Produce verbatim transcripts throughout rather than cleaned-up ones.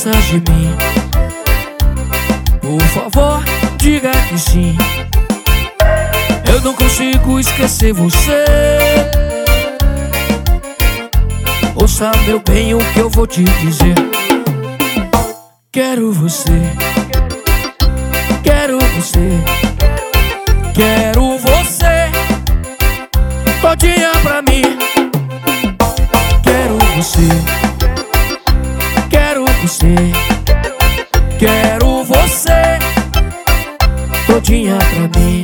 lembranças de mim. Por favor, diga que sim. Eu não consigo esquecer você. Ouça, meu bem, o que eu vou te dizer. Quero você, quero você, quero você todinha pra mim. Quero você, quero você, quero você todinha pra mim.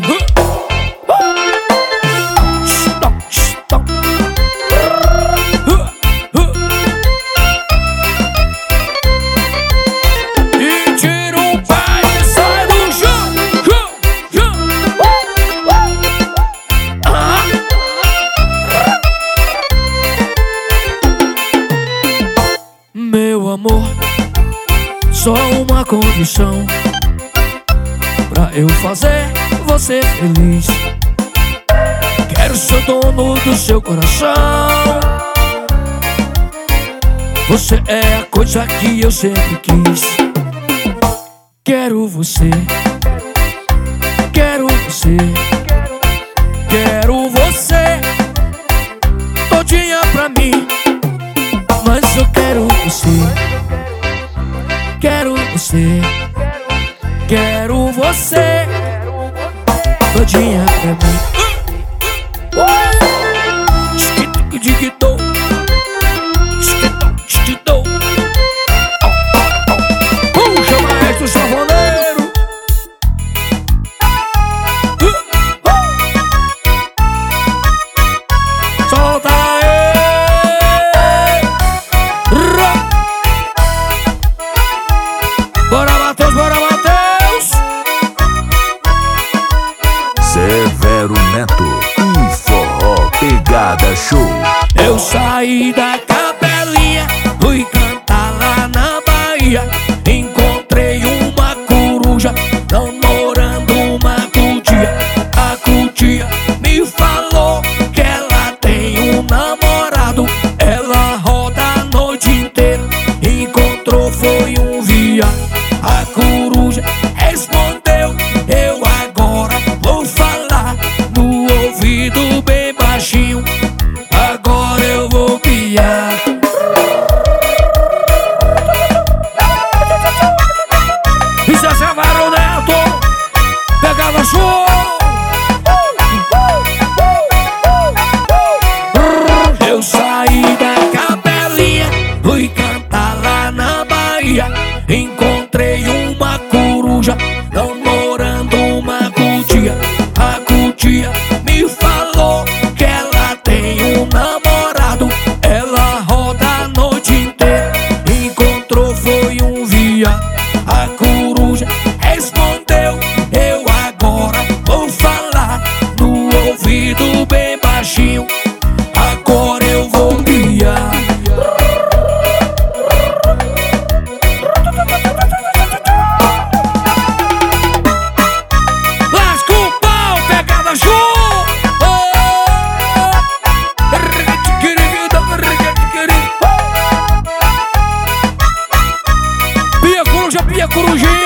Meu amor, só uma condição pra eu fazer você feliz. Quero ser dono do seu coração. Você é a coisa que eu sempre quis. Quero você, quero você, quero você todinha pra mim. Mas eu quero você, quero você, quero você todinha pra mim. Esquito-diquito, esquito-esquito. Puxa, maestro sanfoneiro. Solta aí. Bora, Matheus, bora, Matheus. Severo Neto e Forró Pegada Show. Eu saí da capelinha, fui cantar lá na Bahia. Encontrei uma coruja namorando uma cutia. A cutia me falou que ela tem um namorado. Ela roda a noite inteira, encontrou foi um viado. A coruja respondeu: eu agora vou falar no ouvido bem baixinho. Agora eu vou piar. Isso é Severo Neto, Pegada Show. Eu saí da capelinha, fui cantar lá na Bahia. Encontrei uma coruja namorando uma cutia. A cutia me falou que ela tem um namorado. Ela roda a noite inteira, encontrou foi um viado. A coruja respondeu: eu agora vou falar no ouvido bem baixinho. Agora eu vou piar. Lasca o pau, Pegada Show. Pia Coruja, Pia Corujinha.